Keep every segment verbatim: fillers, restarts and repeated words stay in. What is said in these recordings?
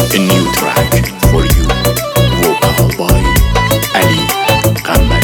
A new track for you. Vocal by Ali Qamari.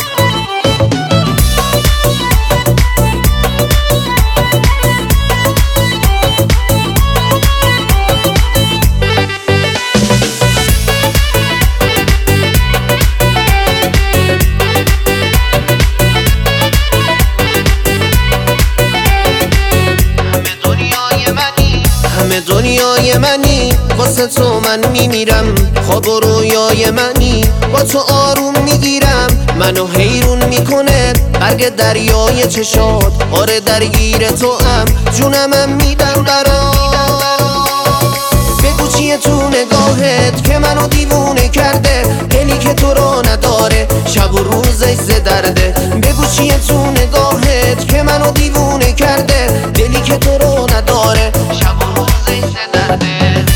همه دنیای منی، واسه تو من میمیرم. خواب و رویای منی، با تو آروم میگیرم. منو حیرون میکنه برگ دریای چشات. آره درگیر تو ام، جونمم میدم برات. بگو چیه تو نگاهت که منو دیوونه کرده؟ دلی که تو رو نداره، شب و روزش ز درده. بگو چیه تو نگاهت که منو دیوونه کرده؟ دلی که تو رو نداره، شب و روزش ز درده.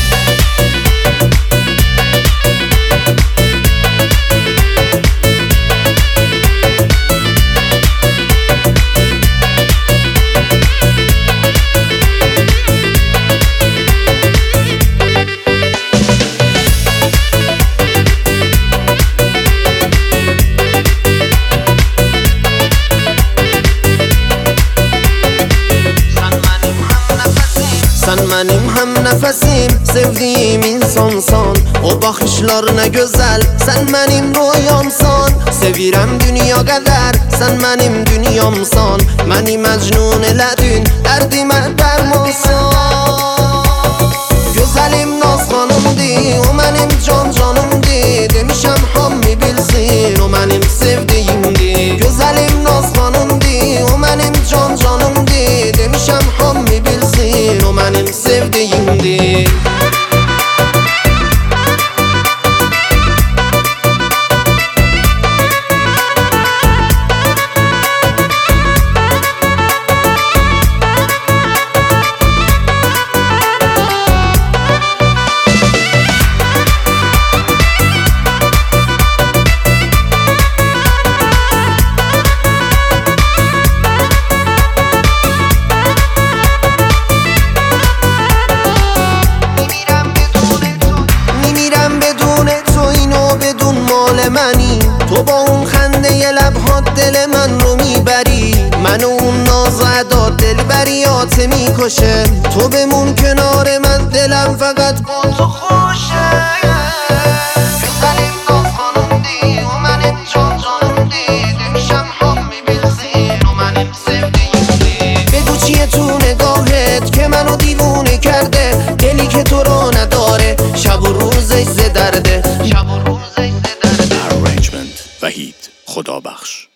Sen benim hem nefesim, sevdiğim insansan. O bakışlar ne güzel, sen benim rüyamsan. Sevirem dünya kadar, sen benim dünyamsan. Beni mecnun eledin, derdime dermansan. Güzelim naz hanımdı, o benim can canımdı. Demişem hammi bilsin, o benim sevdiğimdi. Güzelim naz hanımdı, o benim can canımdı. Demişem hammi bilsin, o benim sevdiğimdi. منی تو با اون خنده لبهات دل من رو میبری. من و اون ناز و ادا دلبریات میکشه. تو بمون کنار من، دلم فقط با تو خوشه. güzelim naz hanımdi, o benim can canımdi. demişem hammi bilsin, o benim sevdiğimdi. بگو چیه تو نگاهت که منو دیوونه کرده؟ دلی که تو رو نداره، شب و روزش ز درده. شب و روزش وحید خدابخش.